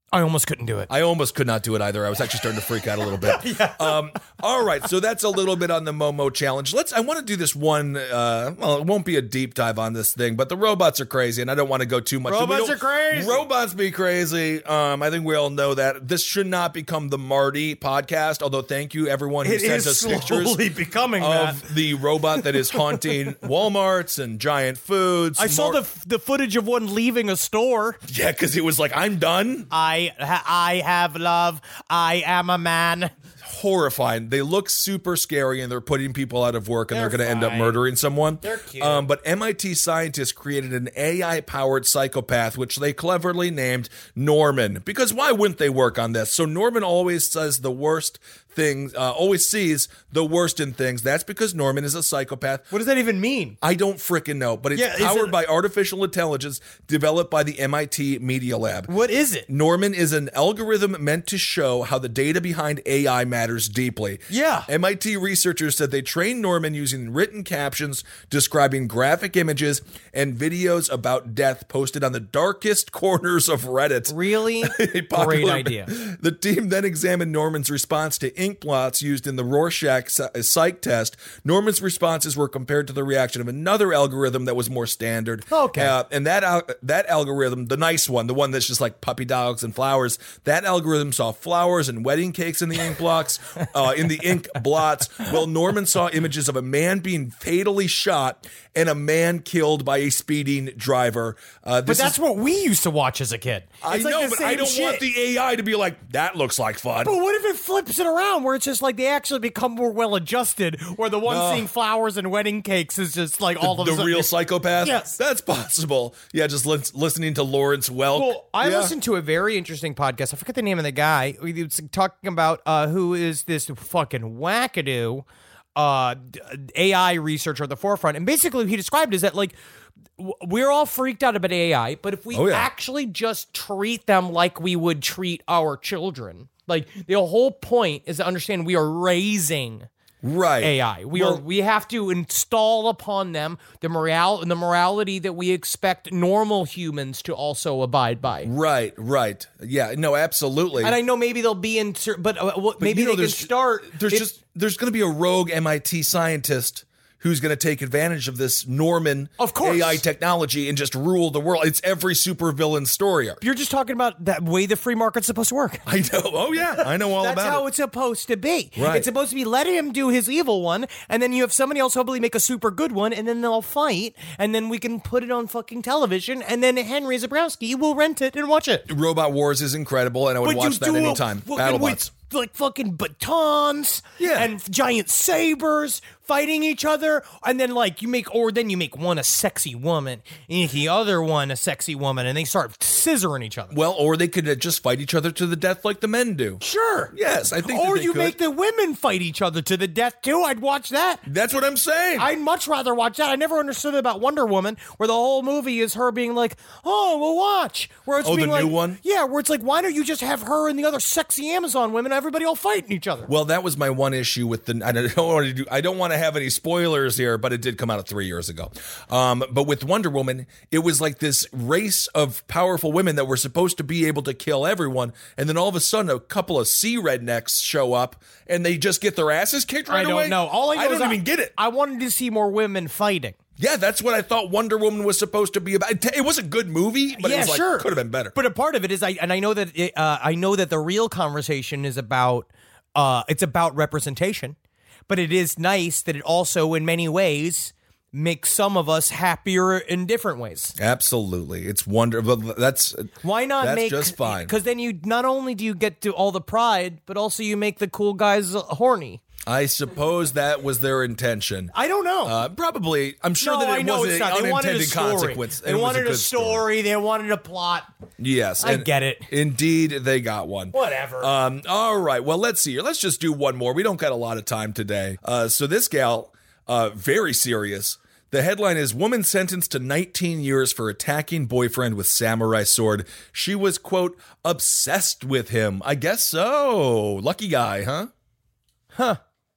I almost couldn't do it. I almost could not do it either. I was actually starting to freak out a little bit. yeah. um, all right, so that's a little bit on the Momo challenge. Let's. I want to do this one. Uh, well, it won't be a deep dive on this thing, but the robots are crazy, and I don't want to go too much. Robots so are crazy. Robots be crazy. Um, I think we all know that. This should not become the Marty podcast. Although, thank you everyone who it sends is us pictures becoming of that. the robot that is haunting Walmarts and Giant Foods. I saw Mar- the the footage of one leaving a store. yeah, because it was like, I'm done. I I have love. I am a man. Horrifying. They look super scary, and they're putting people out of work, and they're, They're going to end up fine. murdering someone. They're cute. Um, but M I T scientists created an A I-powered psychopath, which they cleverly named Norman. Because why wouldn't they work on this? So Norman always says the worst things, uh, always sees the worst in things. That's because Norman is a psychopath. What does that even mean? I don't frickin' know, but it's Yeah, is powered it- by artificial intelligence developed by the M I T Media Lab. What is it? Norman is an algorithm meant to show how the data behind A I matters deeply. Yeah. M I T researchers said they trained Norman using written captions describing graphic images and videos about death posted on the darkest corners of Reddit. Really? A popular- Great idea. The team then examined Norman's response to ink blots used in the Rorschach psych test. Norman's responses were compared to the reaction of another algorithm that was more standard. Okay. Uh, and that al- that algorithm, the nice one, the one that's just like puppy dogs and flowers, that algorithm saw flowers and wedding cakes in the ink blocks, uh, in the ink blots. Well, Norman saw images of a man being fatally shot and a man killed by a speeding driver. Uh, But this that's is, what we used to watch as a kid. I It's like know, the but I same don't shit. want the A I to be like, that looks like fun. But what if it flips it around where it's just like they actually become more well adjusted, where the one No. seeing flowers and wedding cakes is just like all of a the sudden. real psychopath? Yes. That's possible. Yeah, just lis- listening to Lawrence Welk. Well, I Yeah. listened to a very interesting podcast. I forget the name of the guy. He was talking about uh, who is this fucking wackadoo uh, A I researcher at the forefront. And basically, he described is that like w- we're all freaked out about A I, but if we Oh, yeah. actually just treat them like we would treat our children, like the whole point is to understand we are raising Right. A I. We Well- are we have to install upon them the moral the morality that we expect normal humans to also abide by. Right, right. Yeah, no, absolutely. And I know maybe they'll be in, cer- but, uh, what maybe you know, they can there's- start. There's if- just there's going to be a rogue M I T scientist who's going to take advantage of this Norman Of course. A I technology and just rule the world. It's every supervillain story arc. you're just talking about that way the free market's supposed to work. I know. Oh yeah, I know all That's about how it. it's supposed to be. Right. It's supposed to be let him do his evil one, and then you have somebody else hopefully make a super good one, and then they'll fight, and then we can put it on fucking television, and then Henry Zabrowski will rent it and watch it. Robot Wars is incredible, and I would But watch you that do it anytime. fucking BattleBots. with, like fucking batons Yeah. and giant sabers fighting each other, and then like you make or then you make one a sexy woman and the other one a sexy woman, and they start scissoring each other. Well, or they could uh, just fight each other to the death like the men do. Sure. Yes, I think that Or they you could. make the women fight each other to the death too. I'd watch that. That's what I'm saying. I'd much rather watch that. I never understood about Wonder Woman, where the whole movie is her being like, "Oh, we'll watch." Where it's Oh, the being like, new one? Yeah, where it's like, why don't you just have her and the other sexy Amazon women? Everybody all fighting each other. Well, that was my one issue with the. I don't want to do. I don't want to have any spoilers here, but it did come out three years ago. Um, but with Wonder Woman, it was like this race of powerful women that were supposed to be able to kill everyone, and then all of a sudden, a couple of sea rednecks show up, and they just get their asses kicked right I away. don't know. All I know I is don't even get it. I wanted to see more women fighting. Yeah, that's what I thought Wonder Woman was supposed to be about. It it was a good movie, but yeah, it was like, sure. could have been better. But a part of it is, I and I know that it, uh, I know that the real conversation is about uh, it's about representation. But it is nice that it also, in many ways, makes some of us happier in different ways. Absolutely, it's wonderful. That's Why not that's make just fine. Because then you not only do you get to all the pride, but also you make the cool guys uh, horny. I suppose that was their intention. I don't know. Uh, probably, I'm sure no, that I it know was it's an not. They wanted a unintended story. consequence. They It was wanted a good story. They wanted a plot. Yes, I and get it. Indeed, they got one. Whatever. Um, all right. Well, let's see here. Let's just do one more. We don't got a lot of time today. Uh, so this gal, uh, very serious. The headline is Woman Sentenced to nineteen years for attacking boyfriend with samurai sword. She was, quote, obsessed with him. I guess so. Lucky guy, huh? Huh.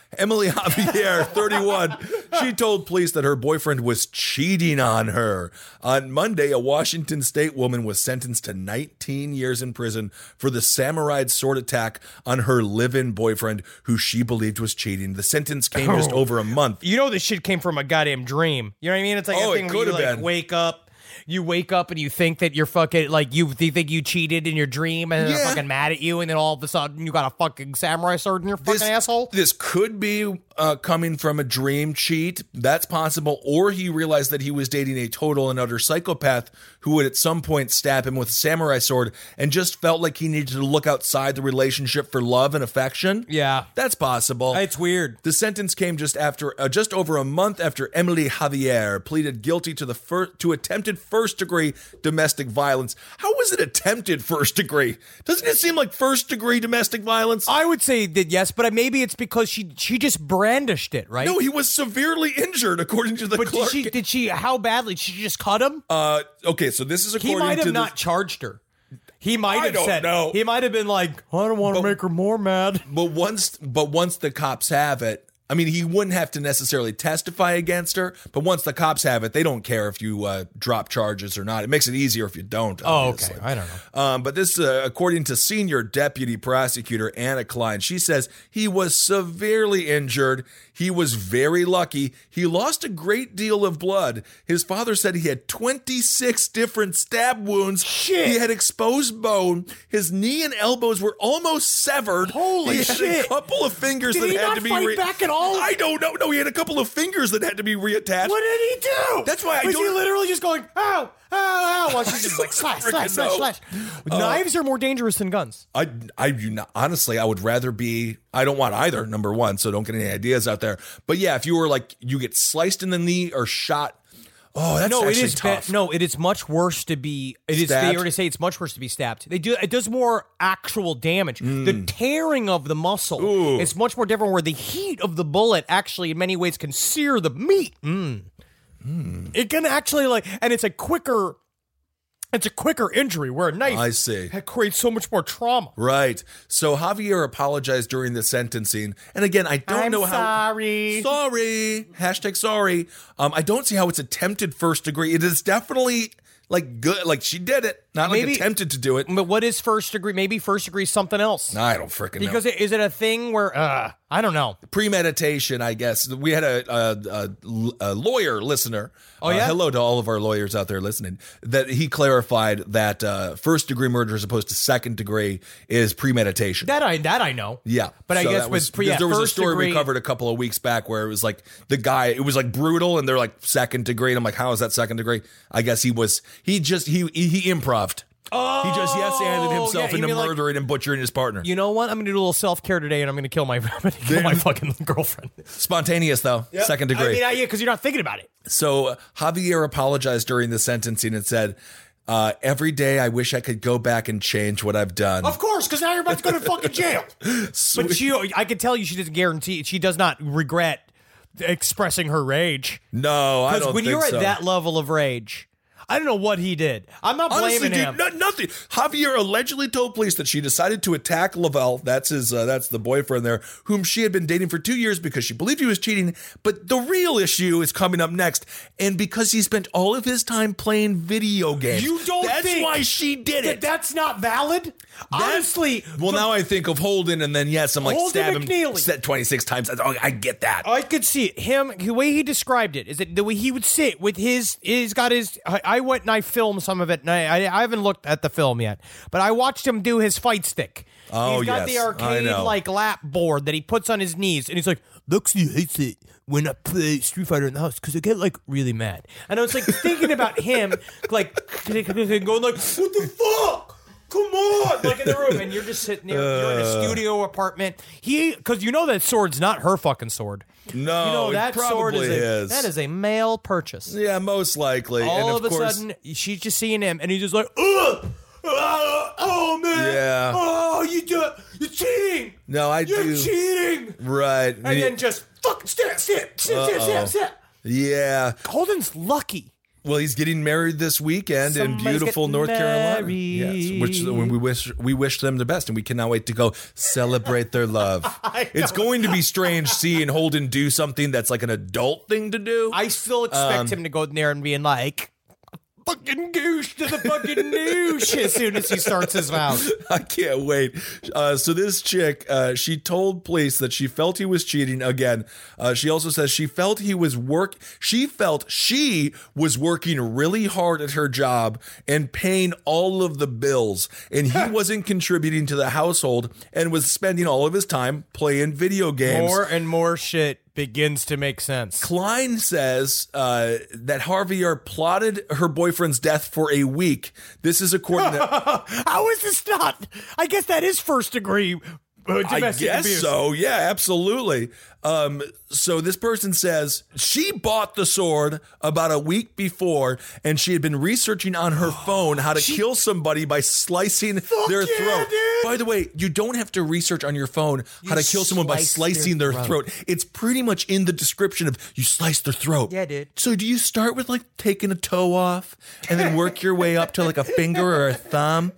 Emily Javier, thirty-one, she told police that her boyfriend was cheating on her. On Monday, a Washington state woman was sentenced to nineteen years in prison for the samurai sword attack on her live-in boyfriend, who she believed was cheating. The sentence came just over a month. You know this shit came from a goddamn dream. You know what I mean? It's like Oh, a it thing where you could have like been. wake up. You wake up and you think that you're fucking, like, you, you think you cheated in your dream and Yeah. they're fucking mad at you, and then all of a sudden you got a fucking samurai sword in your fucking This, asshole? this could be uh, coming from a dream cheat. That's possible. Or he realized that he was dating a total and utter psychopath who would at some point stab him with a samurai sword and just felt like he needed to look outside the relationship for love and affection. Yeah. That's possible. It's weird. The sentence came just after, uh, just over a month after Emily Javier pleaded guilty to the fir- to attempted first degree domestic violence. How was it attempted first degree? Doesn't it seem like first degree domestic violence? I would say that yes, but maybe it's because she she just brandished it, right? No, he was severely injured, according to the but clerk. did she, did she, how badly? Did she just cut him? uh, okay, so this is he according might to have the- not charged her. He might I have don't said, know. he might have been like, I don't want to But- make her more mad. But once, but once the cops have it, I mean, he wouldn't have to necessarily testify against her. But once the cops have it, they don't care if you uh, drop charges or not. It makes it easier if you don't. Oh, obviously. okay. I don't know. Um, but this, uh, according to senior deputy prosecutor Anna Klein, she says he was severely injured. He was very lucky. He lost a great deal of blood. His father said he had twenty-six different stab wounds. Shit. He had exposed bone. His knee and elbows were almost severed. Holy he had shit. a couple of fingers Did that he had not to be fight re- back at all? I don't know. No, he had a couple of fingers that had to be reattached. What did he do? That's why I Was don't- he literally just going, ow, ow, ow, while she's just like, slash, slash, Freaking slash, know. slash. Knives are more dangerous than guns. I, I, you know, honestly, I would rather be. I don't want either. Number one, so don't get any ideas out there. But yeah, if you were like, you get sliced in the knee or shot. Oh, that's No, it actually is ba- tough. no, it is much worse to be. It is. They Stabbed? already say it's much worse to be stabbed. They do. It does more actual damage. Mm. The tearing of the muscle is much more different. Where the heat of the bullet actually, in many ways, can sear the meat. Mm. It can actually like, and it's a quicker. It's a quicker injury where a knife I see. creates so much more trauma. Right. So Javier apologized during the sentencing, and again, I don't I'm know how. sorry. Sorry. Hashtag sorry. Um, I don't see how it's attempted first degree. It is definitely like good. Like she did it, not like Maybe- attempted to do it. But what is first degree? Maybe first degree is something else. I don't freaking know. Because it, is it a thing where uh, I don't know. Premeditation, I guess. We had a, a, a, a lawyer listener. Oh, Uh, yeah? hello to all of our lawyers out there listening. That he clarified that uh, first degree murder as opposed to second degree is premeditation. That I that I know. Yeah, But I So guess that with was, pre- because yeah, there was a first story degree- we covered a couple of weeks back where it was like the guy, it was like brutal, and they're like second degree, and I'm like, how is that second degree? I guess he was he just he he, he improved. Oh, He just yes handed yeah, himself you into mean like- murdering and butchering his partner. You know what? I'm gonna do a little self care today, and I'm gonna kill my I'm gonna kill my fucking girlfriend. Spontaneous though, second degree. I mean, I, yeah, because you're not thinking about it. So uh, Javier apologized during the sentencing and said, uh, every day I wish I could go back and change what I've done. Of course, because now you're about to go to fucking jail. But she, I can tell you, she doesn't guarantee. She does not regret expressing her rage. No, I Because don't when think you're so. at that level of rage, I don't know what he did. I'm not Honestly, blaming dude, him. no, nothing. Javier allegedly told police that she decided to attack Lavelle. That's his. Uh, that's the boyfriend there, whom she had been dating for two years because she believed he was cheating. But the real issue is coming up next, and because he spent all of his time playing video games. You don't That's think why she did that it. that's not valid? Honestly, Well, the- now I think of Holden, and then yes, I'm like Holden stab him, McNeely. set twenty-six times. Oh, I get that. I could see it. Him, the way he described it is that the way he would sit with his, he's got his, I, I went and I filmed some of it, and I, I, I haven't looked at the film yet, but I watched him do his fight stick. Oh, He's got yes, the I arcade, know. like, lap board that he puts on his knees, and he's like, Luxie hates it when I play Street Fighter in the house, because I get, like, really mad. And I was, like, thinking about him, like, going like, what the fuck? Come on, like in the room, and you're just sitting there. You're in a studio apartment. He, because you know that sword's not her fucking sword. No, You know it that sword probably is, a, is. that is a male purchase. Yeah, most likely. All and of, of, a course, sudden, she's just seeing him, and he's just like, ugh, uh, oh man, Yeah. oh you do, you're cheating, No, I you're do. cheating, Right. and then just fucking sit, sit, sit, sit, sit, sit. Yeah. Holden's lucky. Well, he's getting married this weekend Somebody's in beautiful getting North Carolina. married. Yes, which when we wish we wish them the best, and we cannot wait to go celebrate their love. It's going to be strange seeing Holden do something that's like an adult thing to do. I still expect Um, him to go in there and being like, fucking goosh to the fucking noosh as soon as he starts his vows. I can't wait. Uh, so this chick, uh, she told police that she felt he was cheating again. Uh, she also says she felt he was work. She felt she was working really hard at her job and paying all of the bills, and he wasn't contributing to the household and was spending all of his time playing video games. More and more shit begins to make sense. Klein says uh, that Javier plotted her boyfriend's death for a week. This is according to... How is this not? I guess that is first degree uh, I domestic guess abuse. so. Yeah, absolutely. Um, so this person says she bought the sword about a week before, and she had been researching on her phone how to kill somebody by slicing their yeah, throat. dude. By the way, you don't have to research on your phone how to kill someone by slice slicing their their throat. It's pretty much in the description of you slice their throat. Yeah, dude. So do you start with like taking a toe off and then work your way up to like a finger or a thumb?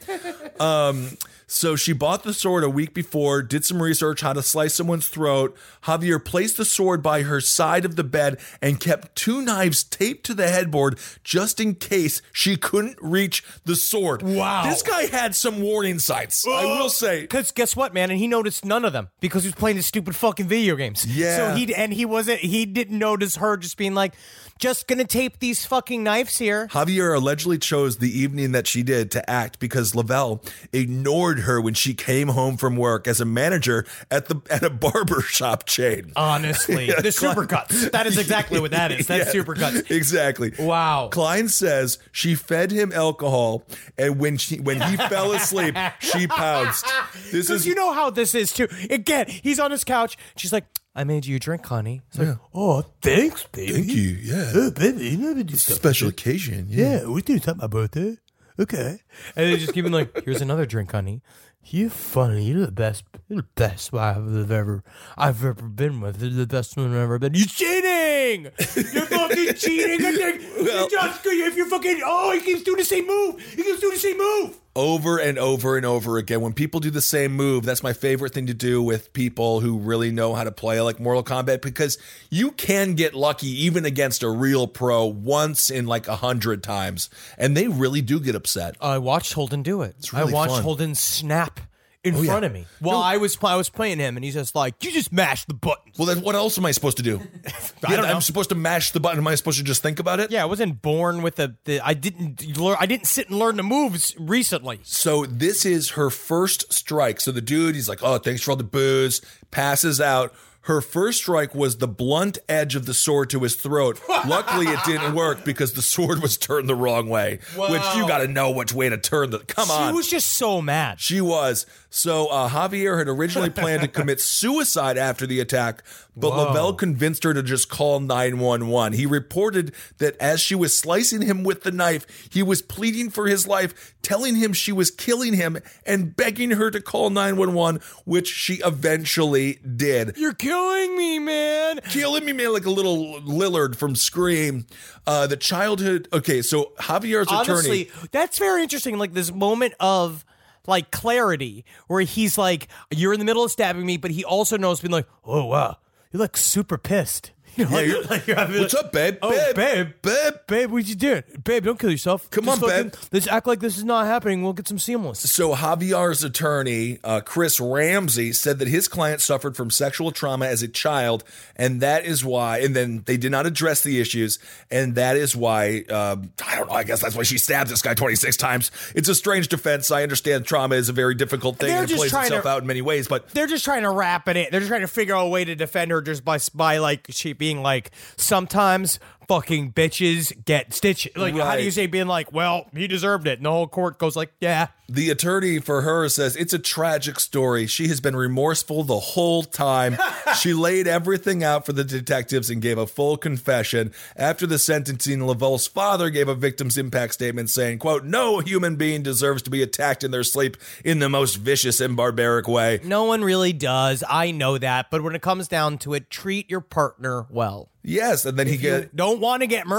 Um, so she bought the sword a week before, did some research how to slice someone's throat. Javier placed the sword by her side of the bed and kept two knives taped to the headboard just in case she couldn't reach the sword. Wow. This guy had some warning sights, I will say. Because guess what, man? And he noticed none of them because he was playing his stupid fucking video games. Yeah. So he and he wasn't. He didn't notice her just being like, just gonna tape these fucking knives here. Javier allegedly chose the evening that she did to act because Lavelle ignored her when she came home from work as a manager at the at a barber shop chain. Honestly, Yeah, the supercuts. That is exactly what that is. That's Yeah, supercuts. Exactly. Wow. Klein says she fed him alcohol, and when she when he fell asleep, she pounced. This Because is you know how this is too. Again, he's on his couch. She's like, "I made you a drink, honey." It's like, "Oh, thanks, baby. Thank you. Yeah. Oh, baby, never do stuff. Special occasion. Yeah. Yeah, we do something about my birthday. Okay." And they just keep him like, "Here's another drink, honey. You're funny. You're the best. You're the best wife I've ever I've ever been with. You're the best one I've ever been. You're cheating. You're fucking cheating. Well- you just, if you're fucking oh, he keeps doing the same move. He keeps doing the same move." Over and over and over again. When people do the same move, that's my favorite thing to do with people who really know how to play like Mortal Kombat, because you can get lucky even against a real pro once in like a hundred times, and they really do get upset. I watched Holden do it. really I watched fun. Holden snap in Oh, yeah. front of me while No. I was I was playing him, and he's just like, "You just mash the buttons." Well, then what else am I supposed to do? I don't know. I'm supposed to mash the button. Am I supposed to just think about it? Yeah, I wasn't born with the, the I didn't learn I didn't sit and learn the moves recently. So this is her first strike. So the dude, he's like, "Oh, thanks for all the booze," passes out. Her first strike was the blunt edge of the sword to his throat. Luckily, it didn't work because the sword was turned the wrong way, which you got to know which way to turn the. Come on. She was just so mad. She was. So uh, Javier had originally planned to commit suicide after the attack, but Whoa. Lavelle convinced her to just call nine one one. He reported that as she was slicing him with the knife, he was pleading for his life, telling him she was killing him and begging her to call nine one one, which she eventually did. You're killing me, man. Killing me, man, like a little Lillard from Scream. Uh, the childhood. Okay, so Javier's Honestly, attorney. that's very interesting. Like this moment of like clarity where he's like, "You're in the middle of stabbing me," but he also knows being like, "Oh wow, you're like super pissed." You know, Yeah, like- you're- like, you're having- What's up, babe? Oh, babe, babe. babe. Babe, what you doing? Babe, don't kill yourself. Come Just on, fucking- babe. Let's act like this is not happening. We'll get some seamless. So Javier's attorney, uh, Chris Ramsey, said that his client suffered from sexual trauma as a child, and that is why, and then they did not address the issues, and that is why, um, I don't know, I guess that's why she stabbed this guy twenty-six times. It's a strange defense. I understand trauma is a very difficult thing, They're and it just plays trying itself to- out in many ways, but They're just trying to wrap it in. They're just trying to figure out a way to defend her just by, by like, she being like, sometimes fucking bitches get stitches. Like, how do Right. you say being like, well, he deserved it? And the whole court goes like, yeah. the attorney for her says it's a tragic story. She has been remorseful the whole time. She laid everything out for the detectives and gave a full confession. After the sentencing, Lavelle's father gave a victim's impact statement saying, quote, "No human being deserves to be attacked in their sleep in the most vicious and barbaric way." No one really does. I know that. But when it comes down to it, treat your partner well. Yes, and then he You get don't want to get murdered.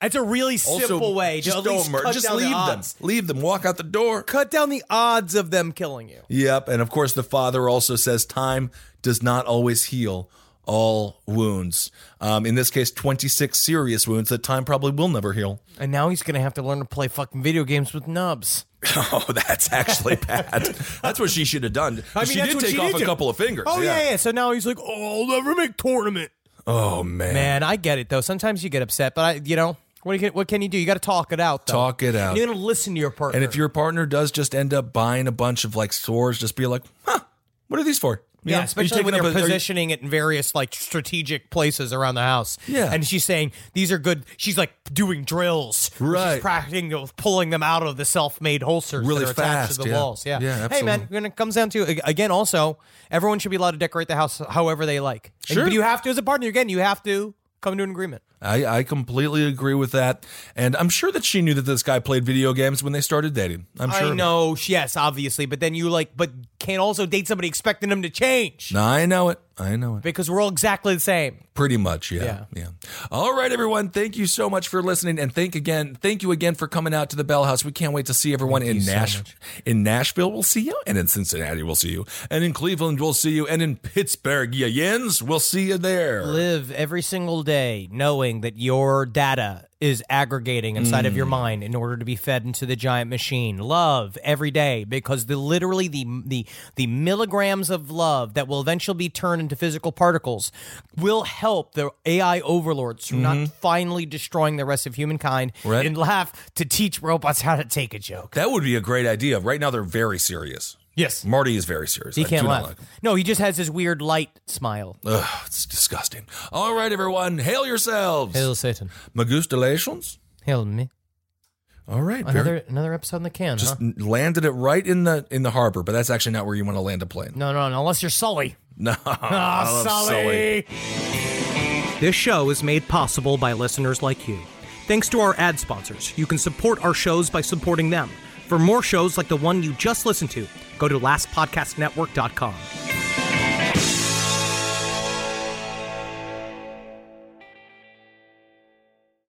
It's a really simple Also, way to just at don't least mur- cut just down leave the them. odds. Leave them. Walk out the door. Cut down the odds of them killing you. Yep. And of course, the father also says time does not always heal all wounds. Um, in this case, twenty-six serious wounds that time probably will never heal. And now he's going to have to learn to play fucking video games with nubs. Oh, that's actually bad. That's what she should have done. I mean, she that's did what take she off did a do. couple of fingers. Oh, yeah, yeah. So now he's like, oh, I'll never make tournament. Oh, man. Man, I get it, though. Sometimes you get upset, but, I, you know, what, can, what can you do? You got to talk it out, though. Talk it out. You're going to listen to your partner. And if your partner does just end up buying a bunch of like swords, just be like, huh, what are these for? You Yeah, know, are you especially taking when up they're a- are you- positioning it in various like strategic places around the house. Yeah. and she's saying these are good. She's like doing drills. where Right. she's practicing pulling them out of the self-made holsters Really that are attached fast, to the yeah. walls. Yeah, Yeah, Hey man, absolutely. when it comes down to again, also everyone should be allowed to decorate the house however they like. And- Sure. but you have to, as a partner, again, you have to come to an agreement. I, I completely agree with that. And I'm sure that she knew that this guy played video games when they started dating. I'm sure. I know, yes, obviously, but then you like, but can't also date somebody expecting them to change No, I know it. I know it. because we're all exactly the same. Pretty much, yeah, Yeah. yeah. All right, everyone. Thank you so much for listening, and thank again, thank you again for coming out to the Bell House. We can't wait to see everyone in you so Nash, much. in Nashville. We'll see you, and in Cincinnati, we'll see you, and in Cleveland, we'll see you, and in Pittsburgh, yeah, Jens, we'll see you there. Live every single day knowing that your data is aggregating inside of your mind in order to be fed into the giant machine. Love every day, because the literally the the the milligrams of love that will eventually be turned into physical particles will help the A I overlords from not finally destroying the rest of humankind Right. and laugh to teach robots how to take a joke. That would be a great idea. Right now, they're very serious. Yes. Marty is very serious. He I can't do not laugh. like him. No, he just has this weird light smile. Ugh, it's disgusting. All right, everyone, hail yourselves. Hail Satan. Magustalations. Hail me. All right, very- Another another episode in the can, just huh? landed it right in the in the harbor, but that's actually not where you want to land a plane. No, no, no, unless you're Sully. No, Ah, I love Sully. This show is made possible by listeners like you. Thanks to our ad sponsors, you can support our shows by supporting them. For more shows like the one you just listened to, go to last podcast network dot com.